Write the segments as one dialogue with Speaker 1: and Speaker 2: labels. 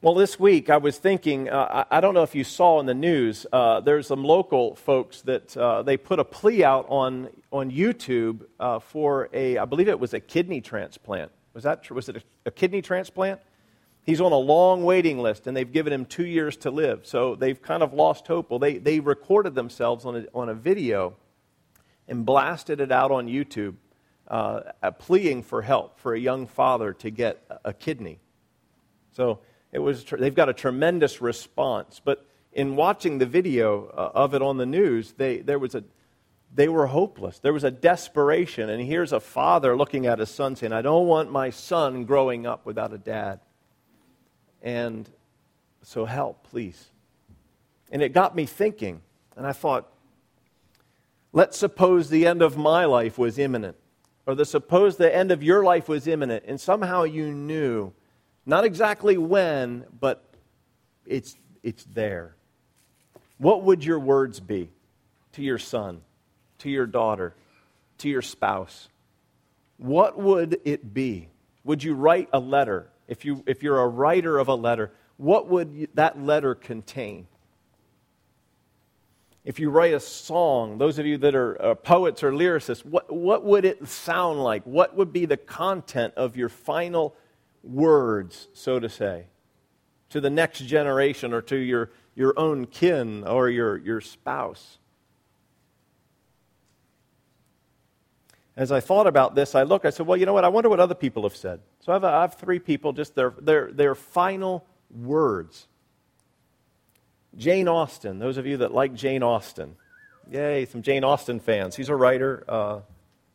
Speaker 1: Well, this week I was thinking, I don't know if you saw in the news, there's some local folks that they put a plea out on YouTube for I believe it was a kidney transplant. Was it a kidney transplant? He's on a long waiting list, and they've given him 2 years to live. So they've kind of lost hope. Well, they recorded themselves on a video and blasted it out on YouTube, pleading for help for a young father to get a kidney. So they've got a tremendous response. But in watching the video of it on the news, they were hopeless. There was a desperation. And here's a father looking at his son saying, I don't want my son growing up without a dad. And so help, please. And it got me thinking. And I thought, let's suppose the end of my life was imminent. Or suppose the end of your life was imminent. And somehow you knew, not exactly when, but it's there. What would your words be to your son, to your daughter, to your spouse? What would it be? Would you write a letter? If you're a writer of a letter, what would that letter contain? If you write a song, those of you that are poets or lyricists, what would it sound like? What would be the content of your final words, so to say, to the next generation or to your own kin or your spouse? As I thought about this, I said, well, you know what? I wonder what other people have said. So I have three people, just their final words. Jane Austen, those of you that like Jane Austen. Yay, some Jane Austen fans. She's a writer.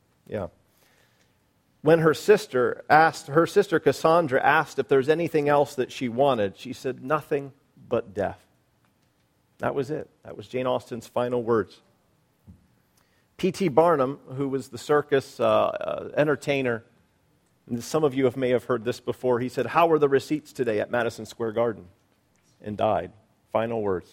Speaker 1: When her sister Cassandra asked if there's anything else that she wanted, she said, nothing but death. That was it. That was Jane Austen's final words. P.T. Barnum, who was the circus entertainer, and some of you may have heard this before, he said, how were the receipts today at Madison Square Garden? And died. Final words.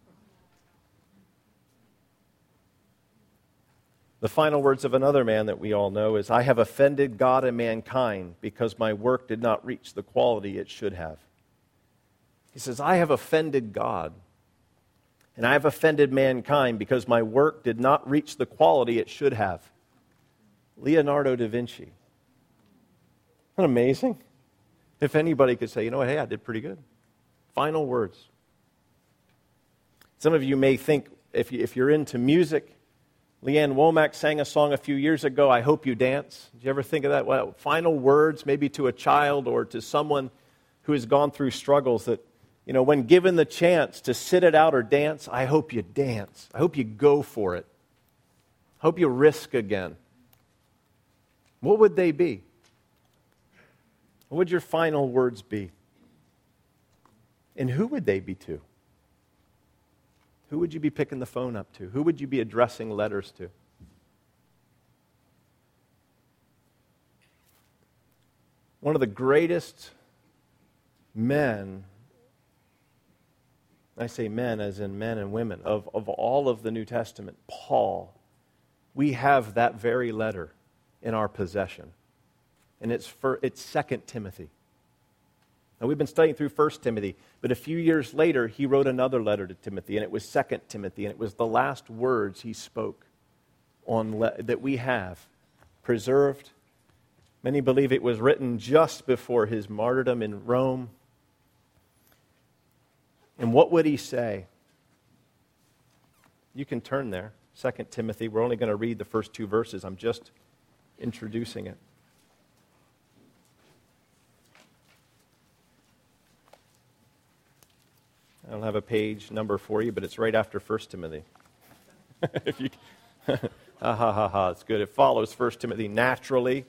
Speaker 1: The final words of another man that we all know is, I have offended God and mankind because my work did not reach the quality it should have. He says, I have offended God. And I have offended mankind because my work did not reach the quality it should have. Leonardo da Vinci. Isn't that amazing? If anybody could say, you know what, hey, I did pretty good. Final words. Some of you may think, if you're into music, Leanne Womack sang a song a few years ago, I Hope You Dance. Did you ever think of that? Well, final words, maybe to a child or to someone who has gone through struggles that, you know, when given the chance to sit it out or dance, I hope you dance. I hope you go for it. I hope you risk again. What would they be? What would your final words be? And who would they be to? Who would you be picking the phone up to? Who would you be addressing letters to? One of the greatest men, I say men as in men and women, of all of the New Testament, Paul, we have that very letter in our possession. And it's 2 Timothy. Now, we've been studying through 1 Timothy, but a few years later, he wrote another letter to Timothy, and it was 2 Timothy, and it was the last words he spoke that we have preserved. Many believe it was written just before his martyrdom in Rome. And what would he say? You can turn there, 2 Timothy. We're only going to read the first two verses. I'm just introducing it. I don't have a page number for you, but it's right after 1 Timothy. It's good. It follows 1 Timothy naturally.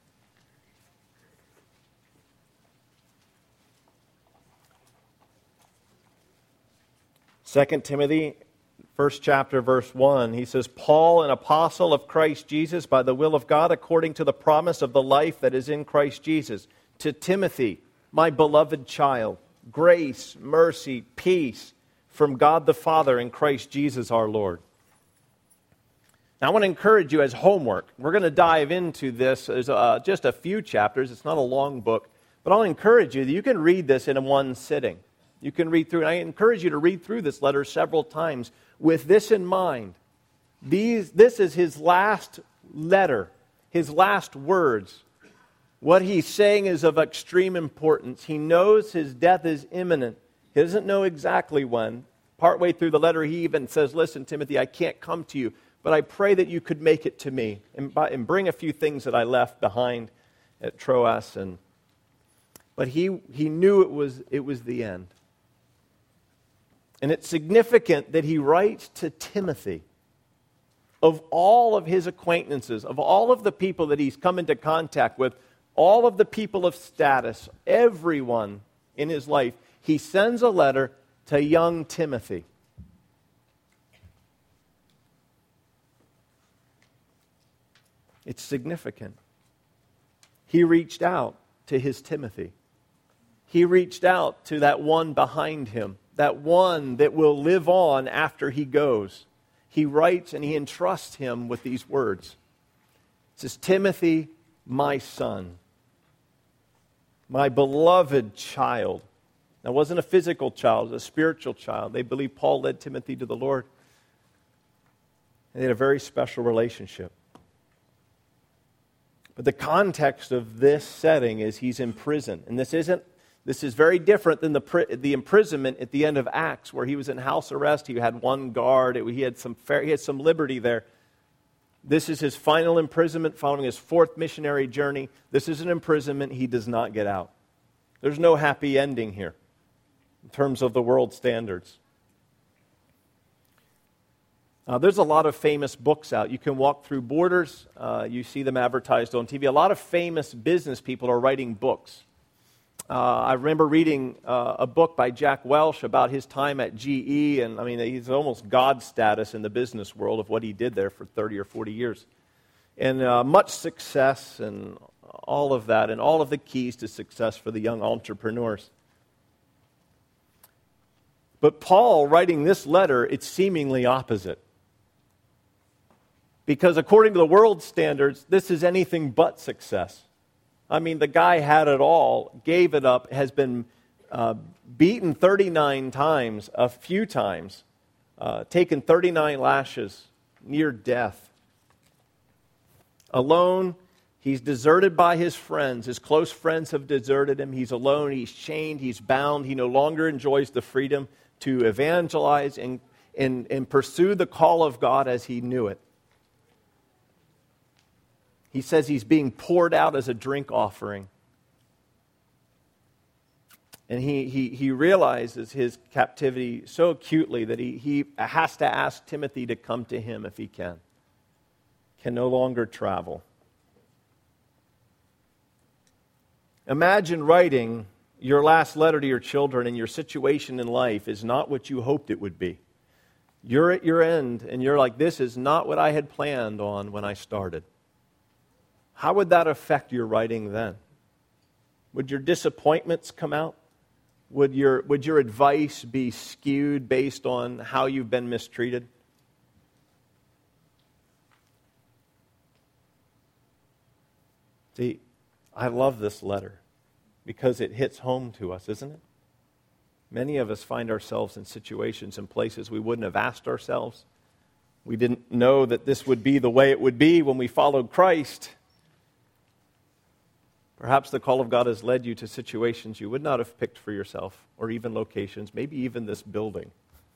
Speaker 1: Second Timothy, first chapter, verse 1, he says, Paul, an apostle of Christ Jesus, by the will of God, according to the promise of the life that is in Christ Jesus, to Timothy, my beloved child, grace, mercy, peace from God the Father and Christ Jesus our Lord. Now, I want to encourage you as homework. We're going to dive into this as just a few chapters. It's not a long book, But I'll encourage you that you can read this in one sitting. You can read through, and I encourage you to read through this letter several times with this in mind. This is his last letter, his last words. What he's saying is of extreme importance. He knows his death is imminent. He doesn't know exactly when. Partway through the letter, he even says, listen, Timothy, I can't come to you, but I pray that you could make it to me and bring a few things that I left behind at Troas. But he knew it was the end. And it's significant that he writes to Timothy, of all of his acquaintances, of all of the people that he's come into contact with, all of the people of status, everyone in his life, he sends a letter to young Timothy. It's significant. He reached out to his Timothy. He reached out to that one behind him, that one that will live on after he goes. He writes and he entrusts him with these words. It says, Timothy, my son, my beloved child. Now, it wasn't a physical child, it was a spiritual child. They believe Paul led Timothy to the Lord. And they had a very special relationship. But the context of this setting is he's in prison. And this is very different than the imprisonment at the end of Acts, where he was in house arrest. He had one guard. He had some liberty there. This is his final imprisonment following his fourth missionary journey. This is an imprisonment he does not get out. There's no happy ending here in terms of the world standards. There's a lot of famous books out. You can walk through Borders. You see them advertised on TV. A lot of famous business people are writing books. I remember reading a book by Jack Welch about his time at GE, and I mean, he's almost God status in the business world of what he did there for 30 or 40 years. And much success and all of that, and all of the keys to success for the young entrepreneurs. But Paul, writing this letter, it's seemingly opposite. Because according to the world standards, this is anything but success. I mean, the guy had it all, gave it up, has been beaten 39 times, a few times, taken 39 lashes, near death. Alone, he's deserted by his friends. His close friends have deserted him. He's alone, he's chained, he's bound. He no longer enjoys the freedom to evangelize and pursue the call of God as he knew it. He says he's being poured out as a drink offering. And he realizes his captivity so acutely that he has to ask Timothy to come to him if he can no longer travel. Imagine writing your last letter to your children and your situation in life is not what you hoped it would be. You're at your end and you're like, this is not what I had planned on when I started. How would that affect your writing then? Would your disappointments come out? Would your advice be skewed based on how you've been mistreated? See, I love this letter because it hits home to us, isn't it? Many of us find ourselves in situations and places we wouldn't have asked ourselves. We didn't know that this would be the way it would be when we followed Christ. Perhaps the call of God has led you to situations you would not have picked for yourself, or even locations, maybe even this building.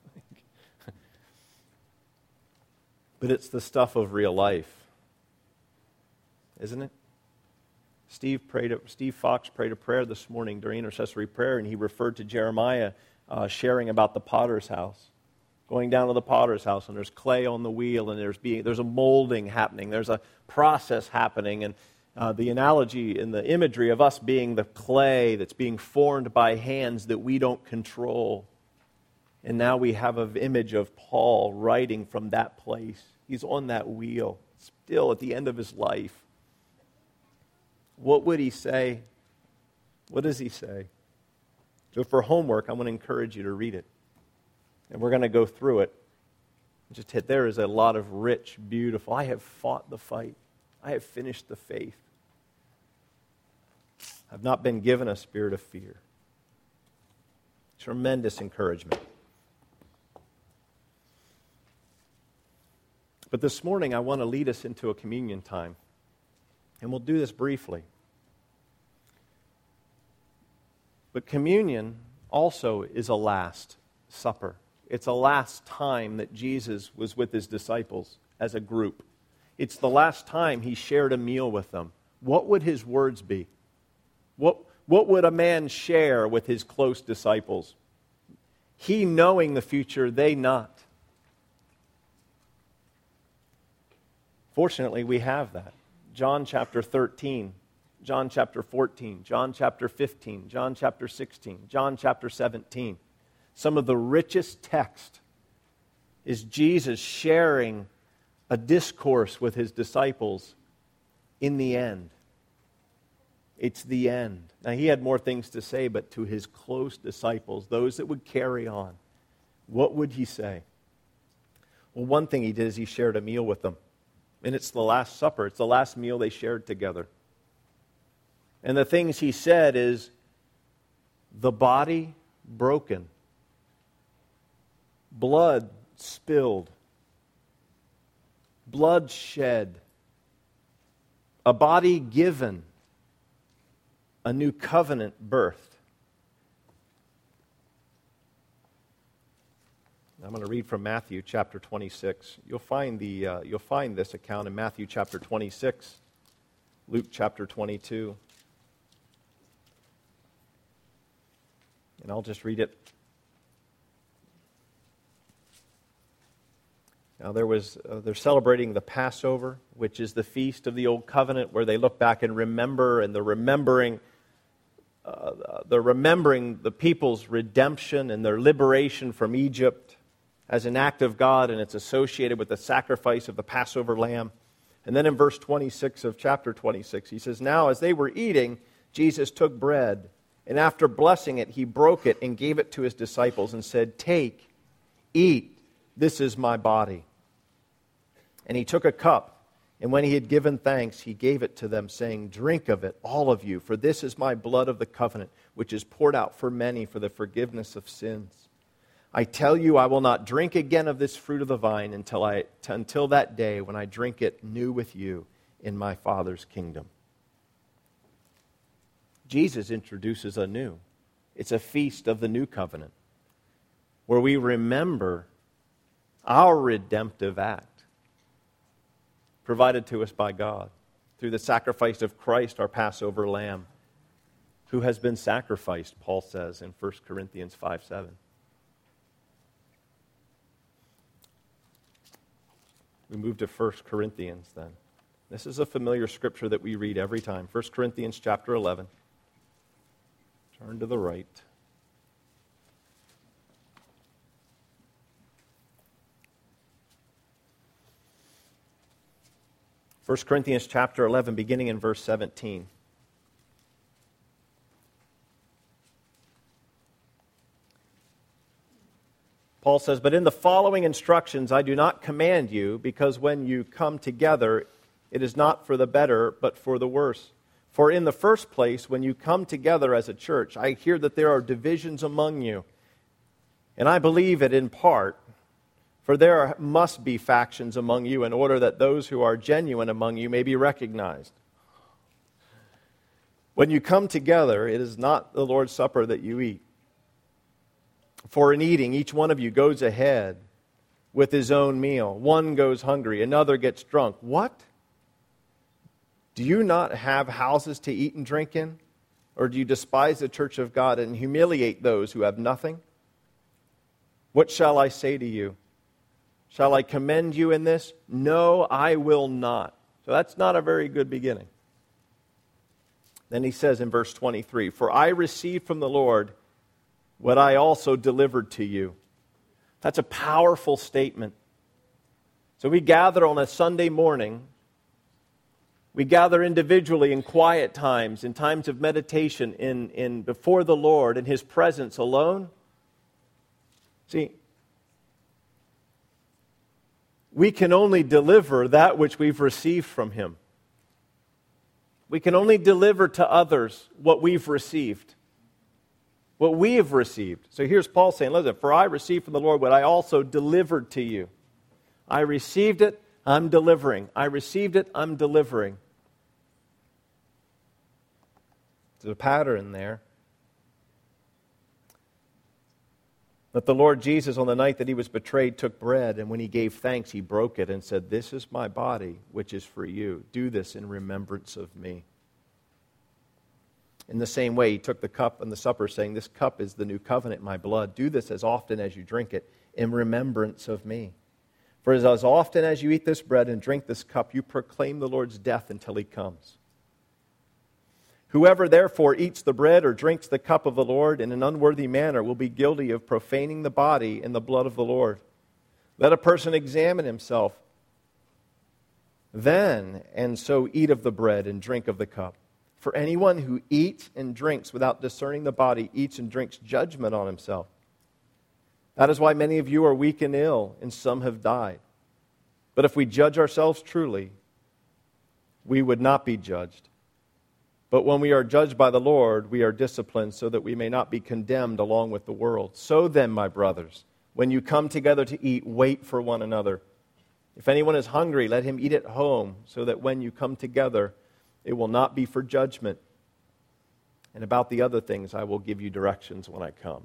Speaker 1: But it's the stuff of real life, isn't it? Steve Fox prayed a prayer this morning during intercessory prayer, and he referred to Jeremiah sharing about the potter's house. Going down to the potter's house, and there's clay on the wheel, and there's a molding happening. There's a process happening, and the analogy and the imagery of us being the clay that's being formed by hands that we don't control. And now we have an image of Paul writing from that place. He's on that wheel, still at the end of his life. What would he say? What does he say? So for homework, I'm going to encourage you to read it. And we're going to go through it. Just hit, there is a lot of rich, beautiful, I have fought the fight. I have finished the faith. I've not been given a spirit of fear. Tremendous encouragement. But this morning I want to lead us into a communion time. And we'll do this briefly. But communion also is a last supper. It's a last time that Jesus was with his disciples as a group. It's the last time he shared a meal with them. What would his words be? What would a man share with his close disciples? He knowing the future, they not. Fortunately, we have that. John chapter 13, John chapter 14, John chapter 15, John chapter 16, John chapter 17. Some of the richest text is Jesus sharing a discourse with his disciples in the end. It's the end. Now, he had more things to say, but to his close disciples, those that would carry on, what would he say? Well, one thing he did is he shared a meal with them. And it's the Last Supper. It's the last meal they shared together. And the things he said is, the body broken, blood spilled, blood shed, a body given, a new covenant birthed. I'm going to read from Matthew chapter 26. You'll find this account in Matthew chapter 26, Luke chapter 22. And I'll just read it. Now they're celebrating the Passover, which is the feast of the Old Covenant, where they look back and remember, and they're remembering the people's redemption and their liberation from Egypt as an act of God, and it's associated with the sacrifice of the Passover lamb. And then in verse 26 of chapter 26, he says, "Now as they were eating, Jesus took bread, and after blessing it, he broke it and gave it to his disciples and said, 'Take, eat, this is my body.' And he took a cup, and when he had given thanks, he gave it to them, saying, 'Drink of it, all of you, for this is my blood of the covenant, which is poured out for many for the forgiveness of sins. I tell you, I will not drink again of this fruit of the vine until that day when I drink it new with you in my Father's kingdom.'" Jesus introduces a new. It's a feast of the new covenant, where we remember our redemptive act provided to us by God through the sacrifice of Christ, our Passover lamb, who has been sacrificed, Paul says in 1 Corinthians 5:7. We move to 1 Corinthians then. This is a familiar scripture that we read every time. 1 Corinthians chapter 11. Turn to the right. First Corinthians chapter 11, beginning in verse 17. Paul says, "But in the following instructions I do not command you, because when you come together, it is not for the better, but for the worse. For in the first place, when you come together as a church, I hear that there are divisions among you. And I believe it in part, for there must be factions among you in order that those who are genuine among you may be recognized. When you come together, it is not the Lord's Supper that you eat. For in eating, each one of you goes ahead with his own meal. One goes hungry, another gets drunk. What? Do you not have houses to eat and drink in? Or do you despise the church of God and humiliate those who have nothing? What shall I say to you? Shall I commend you in this? No, I will not." So that's not a very good beginning. Then he says in verse 23, "For I received from the Lord what I also delivered to you." That's a powerful statement. So we gather on a Sunday morning. We gather individually in quiet times, in times of meditation, in before the Lord, in His presence alone. See, we can only deliver that which we've received from Him. We can only deliver to others what we've received. What we have received. So here's Paul saying, listen, for I received from the Lord what I also delivered to you. I received it, I'm delivering. I received it, I'm delivering. There's a pattern there. That the Lord Jesus, on the night that he was betrayed, took bread, and when he gave thanks, he broke it and said, this is my body, which is for you. Do this in remembrance of me. In the same way, he took the cup and the supper, saying, this cup is the new covenant in my blood. Do this as often as you drink it in remembrance of me. For as often as you eat this bread and drink this cup, you proclaim the Lord's death until he comes. Whoever therefore eats the bread or drinks the cup of the Lord in an unworthy manner will be guilty of profaning the body and the blood of the Lord. Let a person examine himself then, and so eat of the bread and drink of the cup. For anyone who eats and drinks without discerning the body eats and drinks judgment on himself. That is why many of you are weak and ill, and some have died. But if we judge ourselves truly, we would not be judged. But when we are judged by the Lord, we are disciplined so that we may not be condemned along with the world. So then, my brothers, when you come together to eat, wait for one another. If anyone is hungry, let him eat at home, so that when you come together, it will not be for judgment. And about the other things, I will give you directions when I come.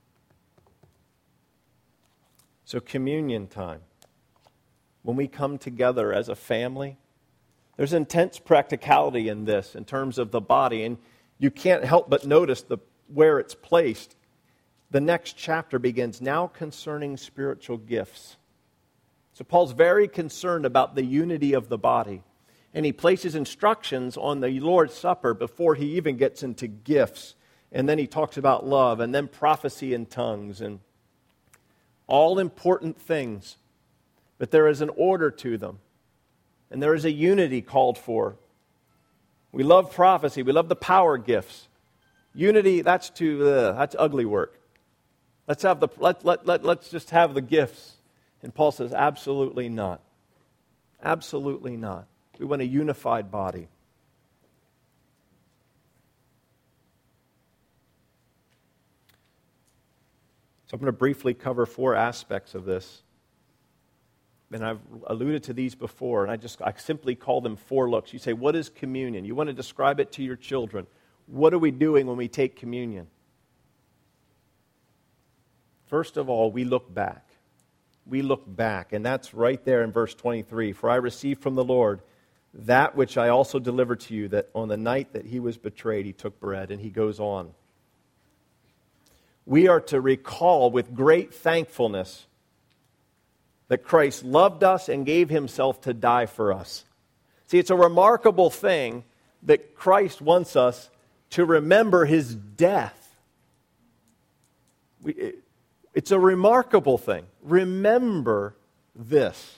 Speaker 1: So communion time. When we come together as a family, there's intense practicality in this in terms of the body, and you can't help but notice where it's placed. The next chapter begins, now concerning spiritual gifts. So Paul's very concerned about the unity of the body, and he places instructions on the Lord's Supper before he even gets into gifts, and then he talks about love, and then prophecy in tongues, and all important things, but there is an order to them. And there is a unity called for. We love prophecy. We love the power gifts. Unity, that's ugly work. Let's just have the gifts. And Paul says, absolutely not. Absolutely not. We want a unified body. So I'm going to briefly cover 4 aspects of this. And I've alluded to these before, and I simply call them 4 looks. You say, what is communion? You want to describe it to your children. What are we doing when we take communion? First of all, we look back. We look back, and that's right there in verse 23. For I received from the Lord that which I also delivered to you, that on the night that he was betrayed, he took bread, and he goes on. We are to recall with great thankfulness that Christ loved us and gave himself to die for us. See, it's a remarkable thing that Christ wants us to remember his death. It's a remarkable thing. Remember this.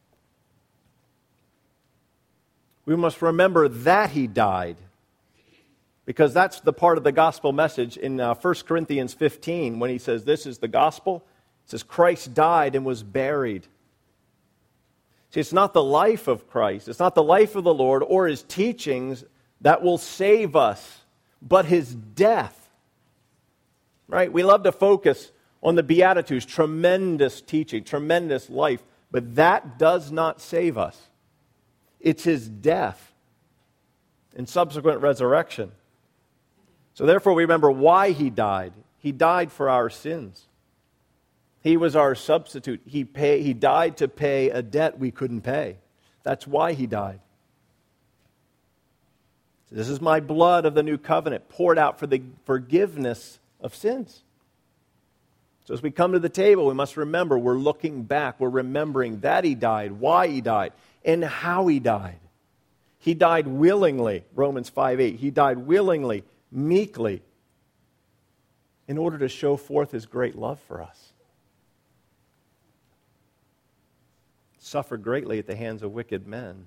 Speaker 1: We must remember that he died, because that's the part of the gospel message in 1 Corinthians 15 when he says this is the gospel. It says Christ died and was buried. See, it's not the life of Christ, it's not the life of the Lord or his teachings that will save us, but his death. Right? We love to focus on the Beatitudes, tremendous teaching, tremendous life, but that does not save us. It's his death and subsequent resurrection. So therefore we remember why he died. He died for our sins. He was our substitute. He died to pay a debt we couldn't pay. That's why he died. This is my blood of the new covenant poured out for the forgiveness of sins. So as we come to the table, we must remember we're looking back. We're remembering that he died, why he died, and how he died. He died willingly, Romans 5:8. He died willingly, meekly, in order to show forth his great love for us. Suffered greatly at the hands of wicked men.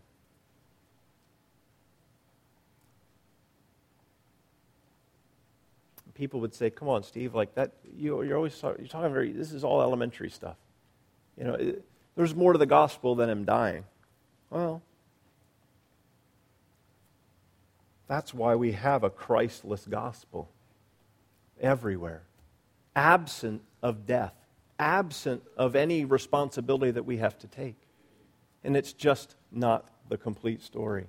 Speaker 1: People would say, come on, Steve, like that, you're talking this is all elementary stuff. You know, there's more to the gospel than him dying. Well, That's why we have a Christless gospel everywhere, absent of death, absent of any responsibility that we have to take. And it's just not the complete story.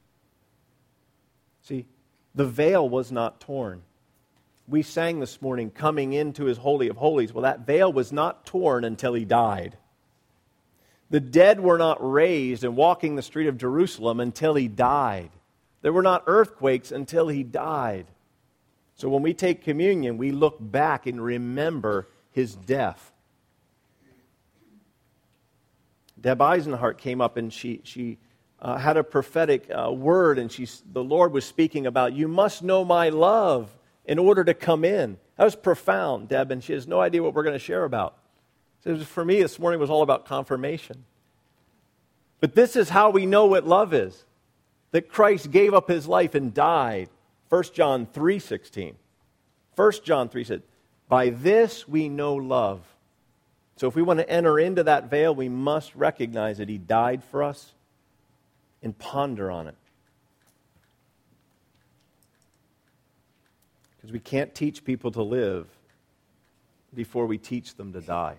Speaker 1: See, the veil was not torn. We sang this morning, coming into His Holy of Holies. Well, that veil was not torn until He died. The dead were not raised and walking the street of Jerusalem until He died. There were not earthquakes until He died. So when we take communion, we look back and remember His death. Deb Eisenhart came up and she had a prophetic word, and the Lord was speaking about, you must know my love in order to come in. That was profound, Deb, and she has no idea what we're going to share about. So for me, this morning was all about confirmation. But this is how we know what love is. That Christ gave up His life and died. 1 John 3:16. 1 John 3 said, by this we know love. So if we want to enter into that veil, we must recognize that He died for us and ponder on it. Because we can't teach people to live before we teach them to die.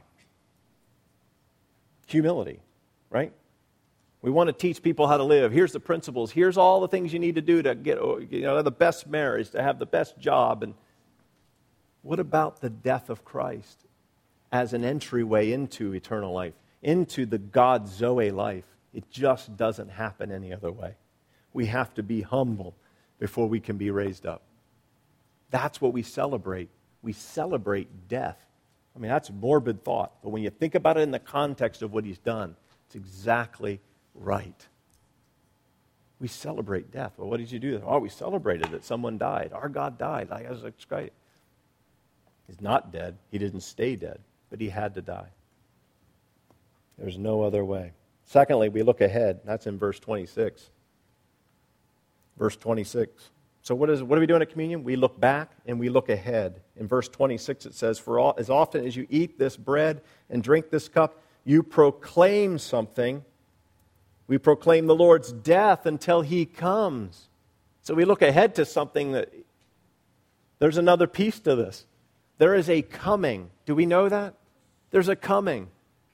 Speaker 1: Humility, right? We want to teach people how to live. Here's the principles. Here's all the things you need to do to get the best marriage, to have the best job. And what about the death of Christ as an entryway into eternal life, into the God Zoe life? It just doesn't happen any other way. We have to be humble before we can be raised up. That's what we celebrate. We celebrate death. I mean, that's a morbid thought. But when you think about it in the context of what He's done, it's exactly right. We celebrate death. Well, what did you do? Oh, we celebrated that someone died. Our God died. I was like, great. He's not dead. He didn't stay dead, but He had to die. There's no other way. Secondly, we look ahead. That's in verse 26. Verse 26. So what are we doing at communion? We look back and we look ahead. In verse 26 it says, as often as you eat this bread and drink this cup, you proclaim something. We proclaim the Lord's death until He comes. So we look ahead to something that there's another piece to this. There is a coming. Do we know that? There's a coming.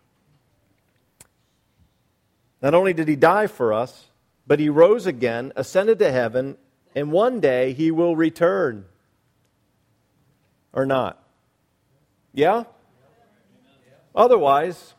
Speaker 1: Not only did He die for us, but He rose again, ascended to heaven, and one day He will return. Or not? Yeah? Otherwise,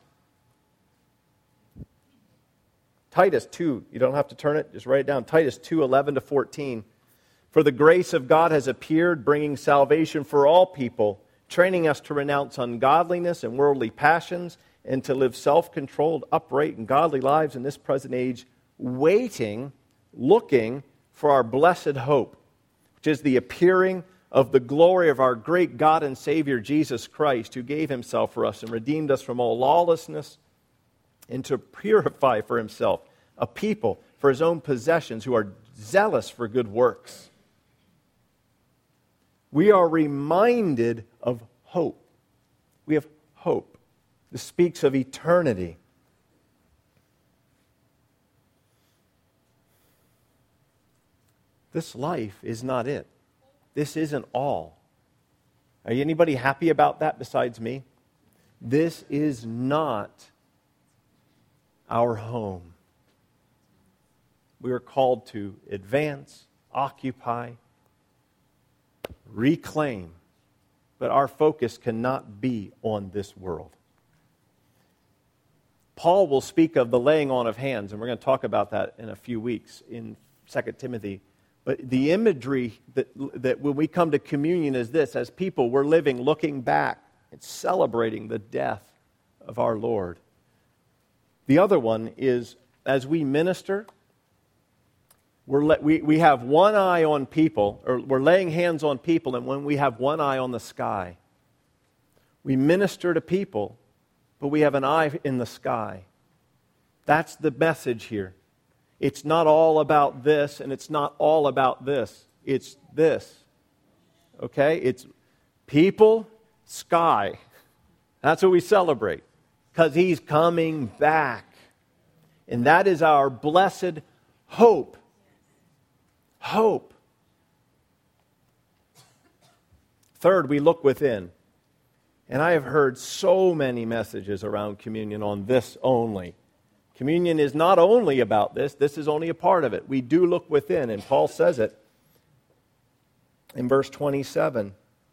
Speaker 1: Titus 2, you don't have to turn it, just write it down. Titus 2:11-14. For the grace of God has appeared, bringing salvation for all people, training us to renounce ungodliness and worldly passions, and to live self-controlled, upright, and godly lives in this present age, waiting, looking for our blessed hope, which is the appearing of the glory of our great God and Savior Jesus Christ, who gave Himself for us and redeemed us from all lawlessness, and to purify for Himself a people for His own possessions who are zealous for good works. We are reminded of hope. We have hope. This speaks of eternity. This life is not it. This isn't all. Are anybody happy about that besides me? This is not our home. We are called to advance, occupy, reclaim, but our focus cannot be on this world. Paul will speak of the laying on of hands, and we're going to talk about that in a few weeks in 2 Timothy. But the imagery that when we come to communion is this: as people, we're living, looking back and celebrating the death of our Lord. The other one is, as we minister, we have one eye on people, or we're laying hands on people, and when we have one eye on the sky. We minister to people, but we have an eye in the sky. That's the message here. It's not all about this, and it's not all about this. It's this. Okay? It's people, sky. That's what we celebrate. Because He's coming back. And that is our blessed hope. Hope. Third, we look within. And I have heard so many messages around communion on this only. Communion is not only about this. This is only a part of it. We do look within, and Paul says it in verse 27.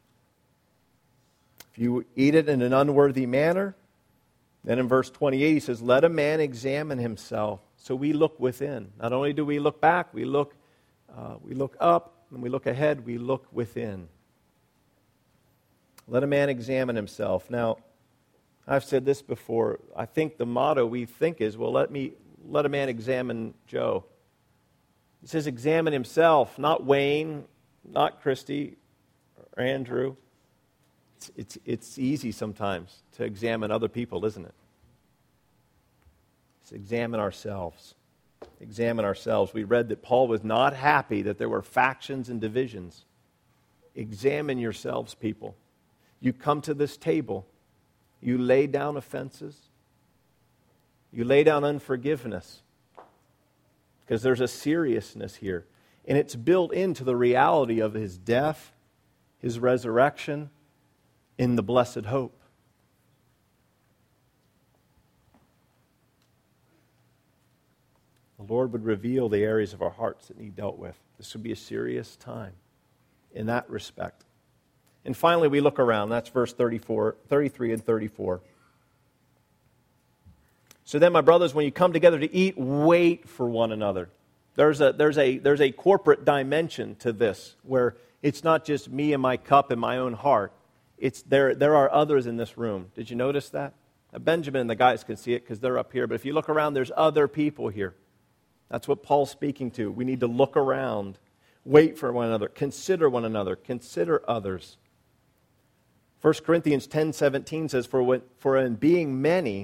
Speaker 1: If you eat it in an unworthy manner, then in verse 28 he says, let a man examine himself. So we look within. Not only do we look back, we look up, and we look ahead, we look within. Let a man examine himself. Now, I've said this before. I think the motto we think is, well, let a man examine Joe. He says examine himself, not Wayne, not Christy or Andrew. It's easy sometimes to examine other people, isn't it? Let's examine ourselves. Examine ourselves. We read that Paul was not happy that there were factions and divisions. Examine yourselves, people. You come to this table, you lay down offenses, you lay down unforgiveness, because there's a seriousness here. And it's built into the reality of his death, his resurrection, in the blessed hope. The Lord would reveal the areas of our hearts that need dealt with. This would be a serious time in that respect. And finally, we look around. That's verse 33 and 34. So then, my brothers, when you come together to eat, wait for one another. There's a corporate dimension to this, where it's not just me and my cup and my own heart. There are others in this room. Did you notice that? Now, Benjamin and the guys can see it because they're up here. But if you look around, there's other people here. That's what Paul's speaking to. We need to look around, wait for one another, consider others. 1 Corinthians 10:17 says, For in being many,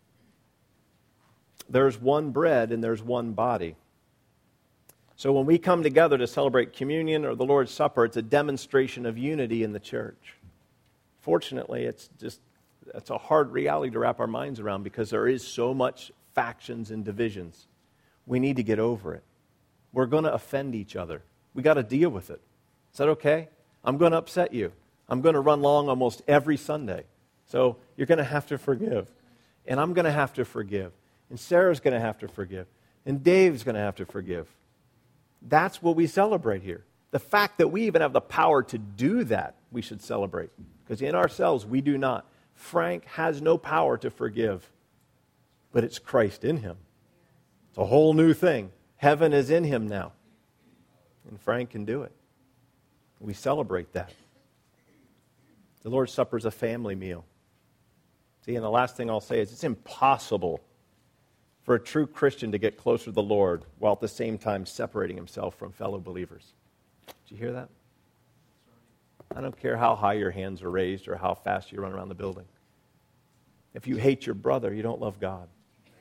Speaker 1: there's one bread and there's one body. So when we come together to celebrate communion or the Lord's Supper, it's a demonstration of unity in the church. Fortunately, it's a hard reality to wrap our minds around because there is so much factions and divisions. We need to get over it. We're going to offend each other. We got to deal with it. Is that okay? I'm going to upset you. I'm going to run long almost every Sunday. So you're going to have to forgive. And I'm going to have to forgive. And Sarah's going to have to forgive. And Dave's going to have to forgive. That's what we celebrate here. The fact that we even have the power to do that, we should celebrate. Because in ourselves, we do not. Frank has no power to forgive. But it's Christ in him. It's a whole new thing. Heaven is in him now. And Frank can do it. We celebrate that. The Lord's Supper is a family meal. See, and the last thing I'll say is it's impossible for a true Christian to get closer to the Lord while at the same time separating himself from fellow believers. Did you hear that? I don't care how high your hands are raised or how fast you run around the building. If you hate your brother, you don't love God.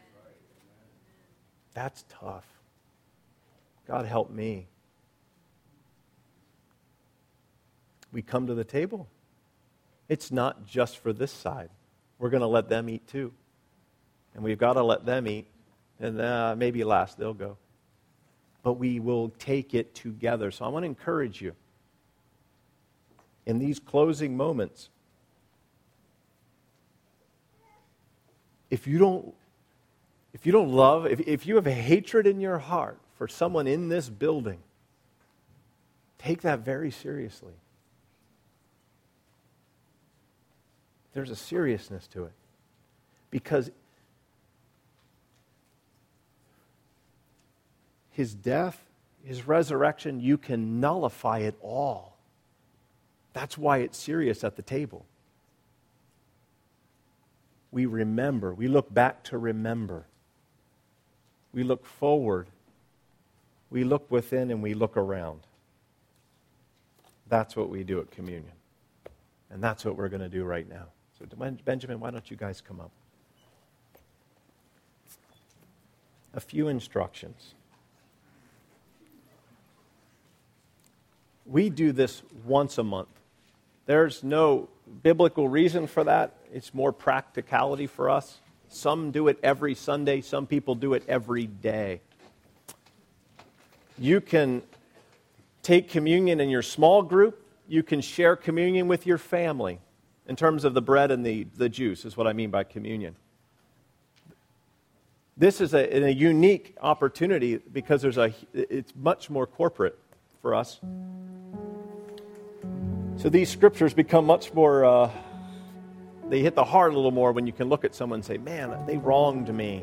Speaker 1: That's tough. God help me. We come to the table. It's not just for this side. We're going to let them eat too. And we've got to let them eat. And maybe last, they'll go. But we will take it together. So I want to encourage you in these closing moments. If you have a hatred in your heart for someone in this building, take that very seriously. There's a seriousness to it. Because his death, his resurrection, you can nullify it all. That's why it's serious at the table. We remember. We look back to remember. We look forward. We look within and we look around. That's what we do at communion. And that's what we're going to do right now. So Benjamin, why don't you guys come up? A few instructions. We do this once a month. There's no biblical reason for that. It's more practicality for us. Some do it every Sunday. Some people do it every day. You can take communion in your small group. you can share communion with your family in terms of the bread and the juice is what I mean by communion. This is a unique opportunity because it's much more corporate for us. So these scriptures become much more, they hit the heart a little more when you can look at someone and say, man, they wronged me.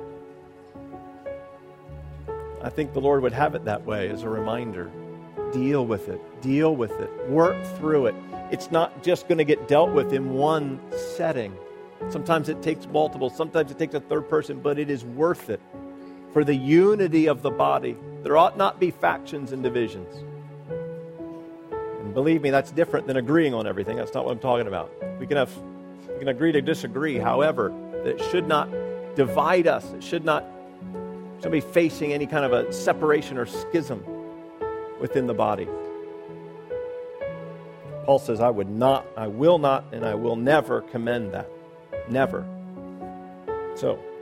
Speaker 1: I think the Lord would have it that way as a reminder. Deal with it. Deal with it. Work through it. It's not just going to get dealt with in one setting. Sometimes it takes multiple. Sometimes it takes a third person, but it is worth it for the unity of the body. There ought not be factions and divisions. And believe me, that's different than agreeing on everything. That's not what I'm talking about. We can agree to disagree. However, it should not divide us. It should not be facing any kind of a separation or schism within the body. Paul says, I will not, and I will never commend that. Never. So,